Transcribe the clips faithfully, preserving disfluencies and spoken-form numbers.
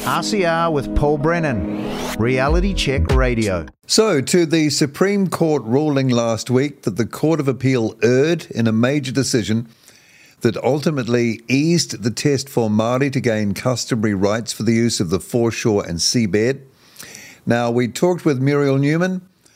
R C R with Paul Brennan, Reality Check Radio. So, to the Supreme Court ruling last week that the Court of Appeal erred in a major decision that ultimately eased the test for Māori to gain customary rights for the use of the foreshore and seabed. Now, we talked with Muriel Newman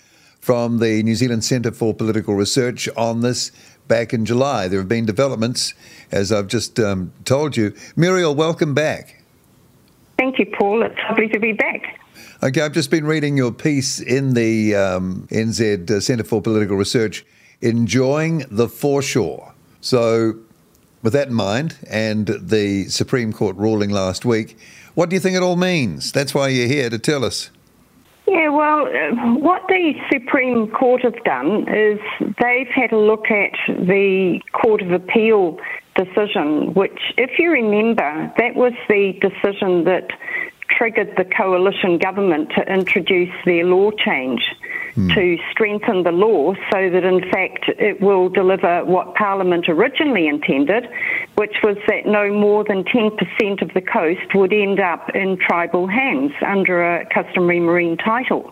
from the New Zealand Centre for Political Research on this back in July. There have been developments, as I've just um, told you. Muriel, welcome back. Thank you, Paul. It's lovely to be back. Okay, I've just been reading your piece in the um, N Z Centre for Political Research, Enjoying the Foreshore. So, with that in mind, and the Supreme Court ruling last week, what do you think it all means? That's why you're here, to tell us. Yeah, well, uh, what the Supreme Court have done is they've had a look at the Court of Appeal decision, which, if you remember, that was the decision that triggered the coalition government to introduce their law change mm. to strengthen the law so that, in fact, it will deliver what Parliament originally intended, which was that no more than ten percent of the coast would end up in tribal hands under a customary marine title.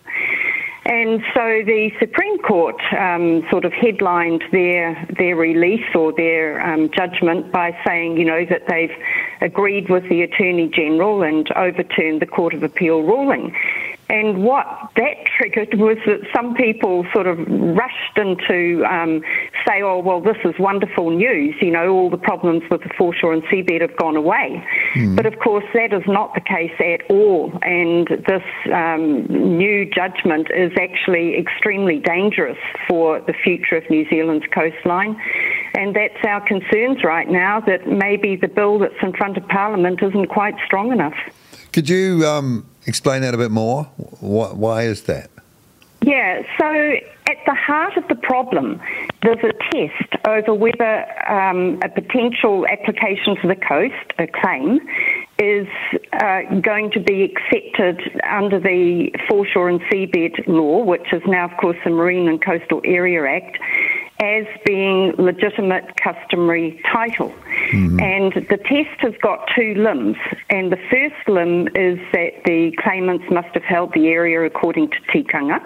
And so the Supreme Court um, sort of headlined their their release or their um, judgment by saying, you know, that they've agreed with the Attorney General and overturned the Court of Appeal ruling. And what that triggered was that some people sort of rushed into um, say, oh, well, this is wonderful news. You know, all the problems with the foreshore and seabed have gone away. Mm. But, of course, that is not the case at all. And this um, new judgment is actually extremely dangerous for the future of New Zealand's coastline. And that's our concerns right now, that maybe the bill that's in front of Parliament isn't quite strong enough. Could you um, explain that a bit more? Why is that? Yeah, so at the heart of the problem, there's a test over whether um, a potential application for the coast, a claim, is uh, going to be accepted under the Foreshore and Seabed Law, which is now, of course, the Marine and Coastal Area Act, as being legitimate customary title. Mm-hmm. And the test has got two limbs. And the first limb is that the claimants must have held the area according to tikanga.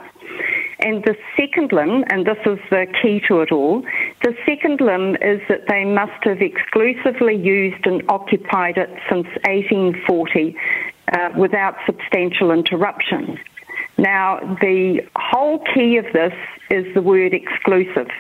And the second limb, and this is the key to it all, the second limb is that they must have exclusively used and occupied it since eighteen forty uh, without substantial interruption. Now, the whole key of this is the word exclusive.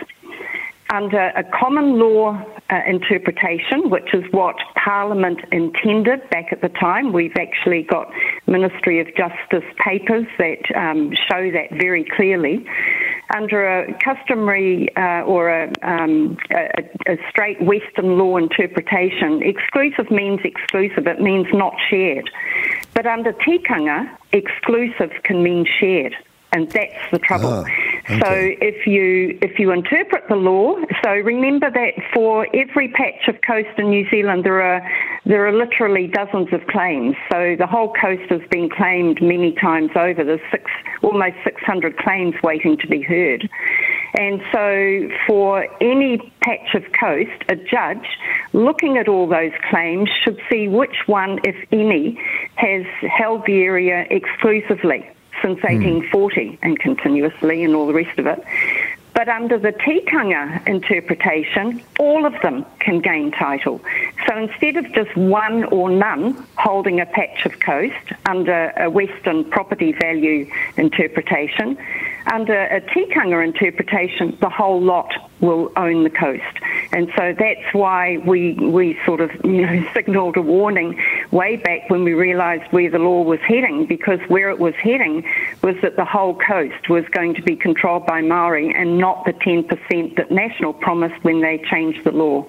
Under a common law uh, interpretation, which is what Parliament intended back at the time, we've actually got Ministry of Justice papers that um, show that very clearly. Under a customary uh, or a, um, a, a straight Western law interpretation, exclusive means exclusive, it means not shared. But under tikanga, exclusive can mean shared. And that's the trouble. Oh, okay. So if you if you interpret the law, so remember that for every patch of coast in New Zealand, there are there are literally dozens of claims. So the whole coast has been claimed many times over. There's six, almost six hundred claims waiting to be heard. And so for any patch of coast, a judge looking at all those claims should see which one, if any, has held the area exclusively since eighteen forty mm. and continuously and all the rest of it. But under the tikanga interpretation, all of them can gain title. So instead of just one or none holding a patch of coast under a Western property value interpretation, under a tikanga interpretation, the whole lot will own the coast. And so that's why we we sort of, you know, signalled a warning way back when we realised where the law was heading, because where it was heading was that the whole coast was going to be controlled by Māori and not the ten percent that National promised when they changed the law.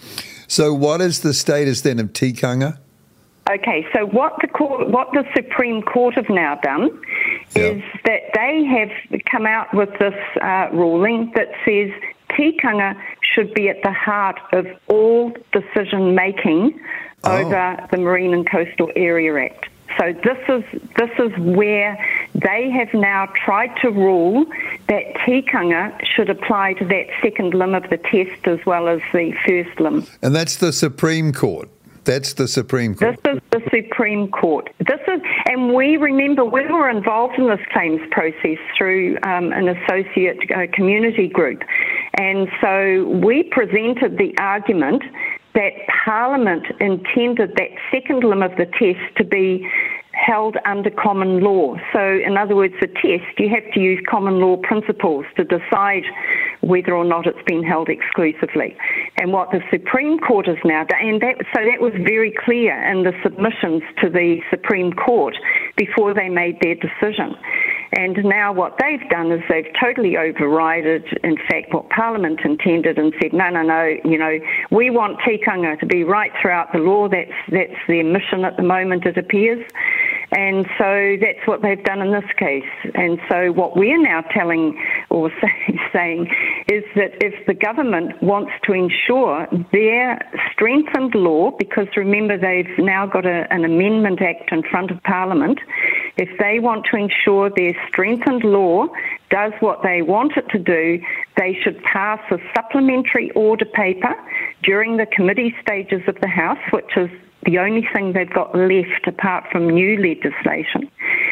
So what is the status then of tikanga? Okay, so what the court, what the Supreme Court have now done yeah. is that they have come out with this uh, ruling that says tikanga should be at the heart of all decision-making oh. over the Marine and Coastal Area Act. So this is this is where they have now tried to rule that tikanga should apply to that second limb of the test as well as the first limb. And that's the Supreme Court? That's the Supreme Court. This is the Supreme Court. This is, and we remember we were involved in this claims process through um, an associate uh, community group, and so we presented the argument that Parliament intended that second limb of the test to be held under common law. So, in other words, the test, you have to use common law principles to decide whether or not it's been held exclusively. And what the Supreme Court is now done, and that, so that was very clear in the submissions to the Supreme Court before they made their decision. And now what they've done is they've totally overrided, in fact, what Parliament intended and said, no, no, no, you know, we want tikanga to be right throughout the law. That's, that's their mission at the moment, it appears. And so that's what they've done in this case. And so what we're now telling or say, saying is that if the government wants to ensure their strengthened law, because remember they've now got a, an Amendment Act in front of Parliament, if they want to ensure their strengthened law does what they want it to do, they should pass a supplementary order paper during the committee stages of the House, which is the only thing they've got left apart from new legislation.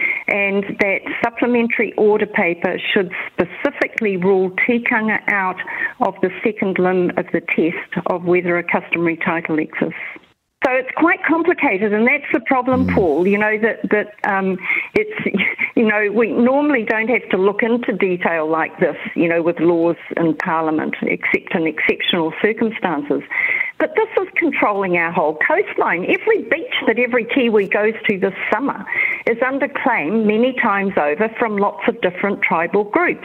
And that supplementary order paper should specifically rule tikanga out of the second limb of the test of whether a customary title exists. So it's quite complicated, and that's the problem, Paul, you know, that, that um, it's, you know, we normally don't have to look into detail like this, you know, with laws in Parliament, except in exceptional circumstances. But this is controlling our whole coastline. Every beach that every Kiwi goes to this summer is under claim many times over from lots of different tribal groups.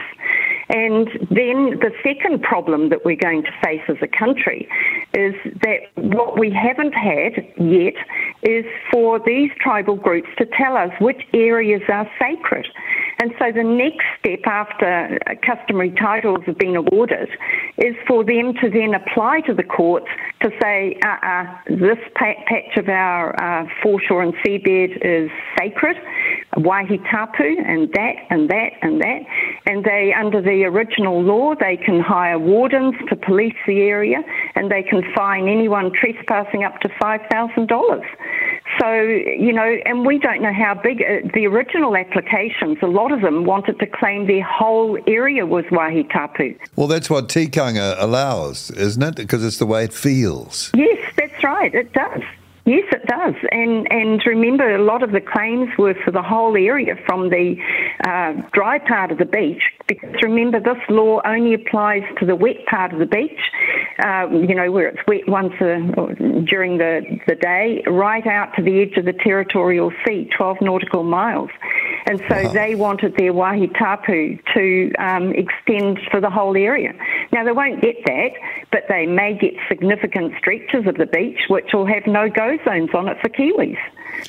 And then the second problem that we're going to face as a country is that what we haven't had yet is for these tribal groups to tell us which areas are sacred. And so the next step after customary titles have been awarded is for them to then apply to the courts to say, uh-uh, this patch of our uh, foreshore and seabed is sacred, Waihi Tapu, and that, and that, and that. And they, under the original law, they can hire wardens to police the area, and they can fine anyone trespassing up to five thousand dollars. So, you know, and we don't know how big uh, the original applications, a lot of them wanted to claim their whole area was Waihi Tapu. Well, that's what tikanga allows, isn't it? Because it's the way it feels. Yes, that's right, it does. Yes, it does. And and remember, a lot of the claims were for the whole area from the uh, dry part of the beach, because remember, this law only applies to the wet part of the beach, um, you know, where it's wet once a, during the, the day, right out to the edge of the territorial sea, twelve nautical miles. And so wow. They wanted their Waihi Tapu to um, extend for the whole area. Now, they won't get that, but they may get significant stretches of the beach which will have no-go zones on it for Kiwis.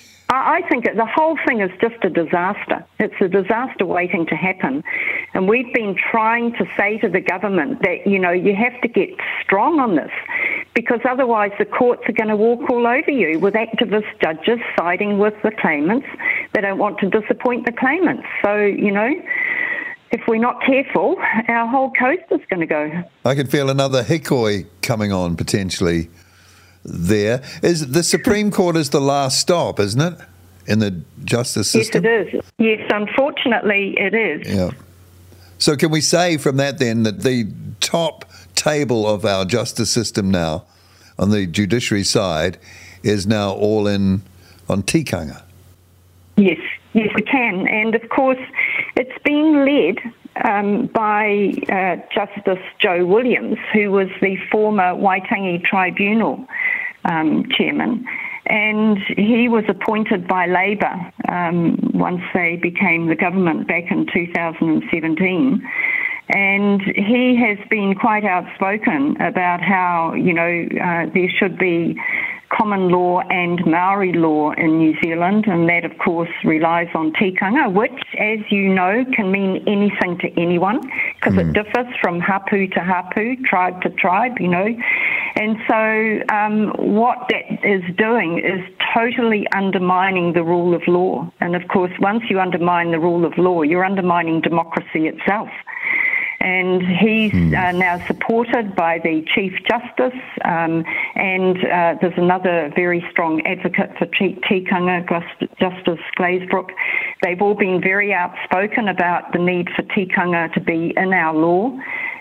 I think the whole thing is just a disaster. It's a disaster waiting to happen. And we've been trying to say to the government that, you know, you have to get strong on this, because otherwise the courts are going to walk all over you with activist judges siding with the claimants. They don't want to disappoint the claimants. So, you know, if we're not careful, our whole coast is going to go. I can feel another hikoi coming on potentially. There is the Supreme Court is the last stop, isn't it, in the justice system? Yes, it is. Yes, unfortunately, it is. Yeah. So can we say from that then that the top table of our justice system now, on the judiciary side, is now all in on tikanga? Yes, yes, we can, and of course, it's being led Um, by uh, Justice Joe Williams, who was the former Waitangi Tribunal um, chairman, and he was appointed by Labour um, once they became the government back in two thousand seventeen. And he has been quite outspoken about how, you know, uh, there should be common law and Maori law in New Zealand, and that, of course, relies on tikanga, which, as you know, can mean anything to anyone, because mm. it differs from hapu to hapu, tribe to tribe, you know. And so um, what that is doing is totally undermining the rule of law. And, of course, once you undermine the rule of law, you're undermining democracy itself. And he's uh, now supported by the Chief Justice, um, and uh, there's another very strong advocate for tikanga, Justice Glazebrook. They've all been very outspoken about the need for tikanga to be in our law.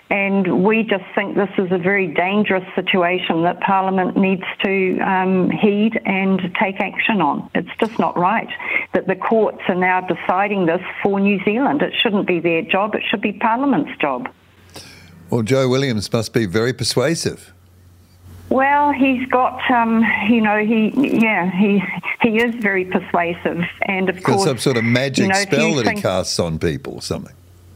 And we just think this is a very dangerous situation that Parliament needs to um, heed and take action on. It's just not right that the courts are now deciding this for New Zealand. It shouldn't be their job. It should be Parliament's job. Well, Joe Williams must be very persuasive. Well, he's got, um, you know, he, yeah, he he is very persuasive. And, of Got course, some sort of magic you know, spell that think, he casts on people or something.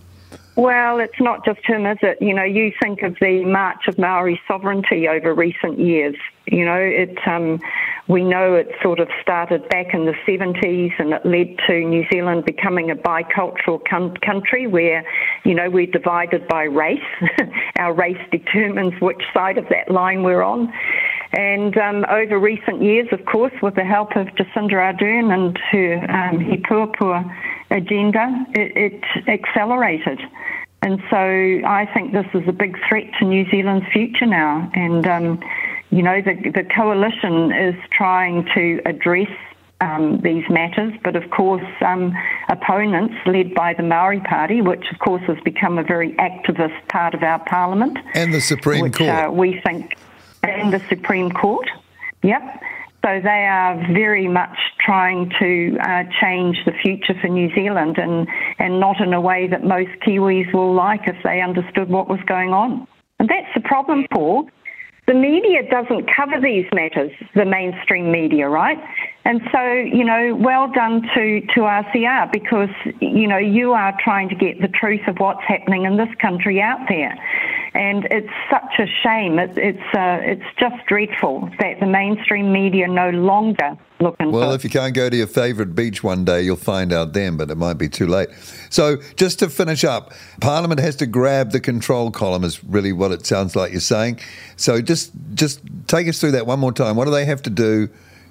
Well, it's not just him, is it? You know, you think of the march of Maori sovereignty over recent years. You know, it. Um, we know it sort of started back in the seventies, and it led to New Zealand becoming a bicultural com- country where, you know, we're divided by race. Our race determines which side of that line we're on. And um, over recent years, of course, with the help of Jacinda Ardern and her um, He Puapua agenda, it, it accelerated. And so I think this is a big threat to New Zealand's future now. And, um, you know, the, the coalition is trying to address um, these matters, but of course um, opponents led by the Maori Party, which of course has become a very activist part of our parliament. And the Supreme which, Court. Uh, we think, and the Supreme Court, yep. So they are very much trying to uh, change the future for New Zealand, and, and not in a way that most Kiwis will like if they understood what was going on. And that's the problem, Paul. The media doesn't cover these matters, the mainstream media, right? And so, you know, well done to, to R C R, because, you know, you are trying to get the truth of what's happening in this country out there. And it's such a shame. It, it's uh, it's just dreadful that the mainstream media no longer look into Well, it. if you can't go to your favourite beach one day, you'll find out then, but it might be too late. So just to finish up, Parliament has to grab the control column is really what it sounds like you're saying. So just just take us through that one more time. What do they have to do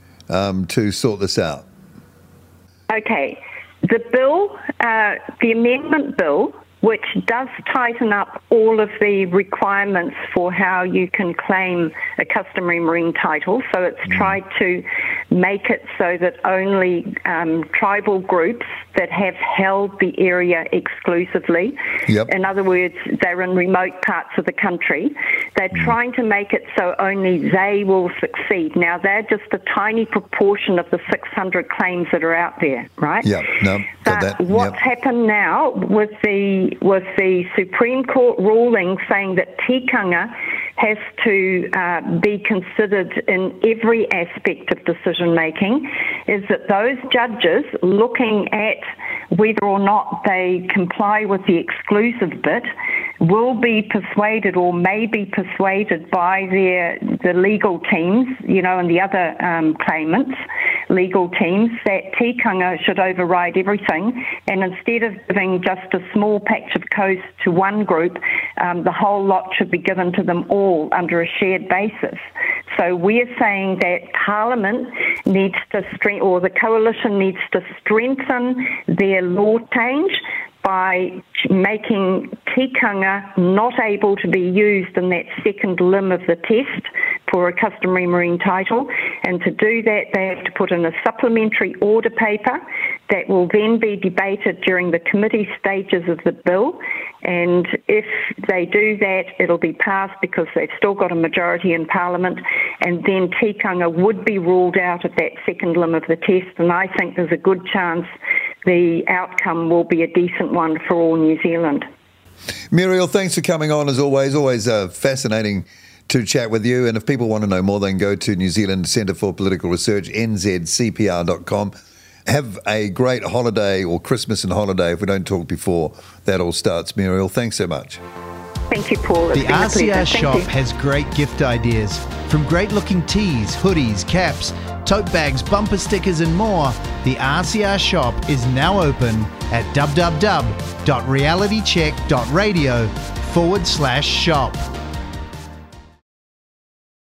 um, to sort this out? Okay. The bill, uh, the amendment bill, which does tighten up all of the requirements for how you can claim a customary marine title. So it's mm. tried to make it so that only um, tribal groups that have held the area exclusively, yep. in other words, they're in remote parts of the country, they're mm. trying to make it so only they will succeed. Now, they're just a tiny proportion of the six hundred claims that are out there, right? Yeah, no, got but that. what's yep. happened now with the with the Supreme Court ruling saying that tikanga has to uh, be considered in every aspect of decision making, is that those judges looking at whether or not they comply with the exclusive bit will be persuaded or may be persuaded by their the legal teams, you know, and the other um, claimants, legal teams, that tikanga should override everything, and instead of giving just a small patch of coast to one group, um, the whole lot should be given to them all under a shared basis. So we're saying that Parliament needs to strengthen, or the coalition needs to strengthen their law change by making tikanga not able to be used in that second limb of the test for a customary marine title. And to do that, they have to put in a supplementary order paper that will then be debated during the committee stages of the bill. And if they do that, it'll be passed because they've still got a majority in Parliament, and then tikanga would be ruled out of that second limb of the test. And I think there's a good chance the outcome will be a decent one for all New Zealand. Muriel, thanks for coming on as always. Always uh, fascinating to chat with you. And if people want to know more, they can go to New Zealand Centre for Political Research, N Z C P R dot com. Have a great holiday, or Christmas and holiday if we don't talk before that all starts. Muriel, thanks so much. Thank you, Paul. It's the R C R shop has great gift ideas. From great-looking tees, hoodies, caps, tote bags, bumper stickers and more, the R C R shop is now open at w w w dot reality check dot radio forward slash shop.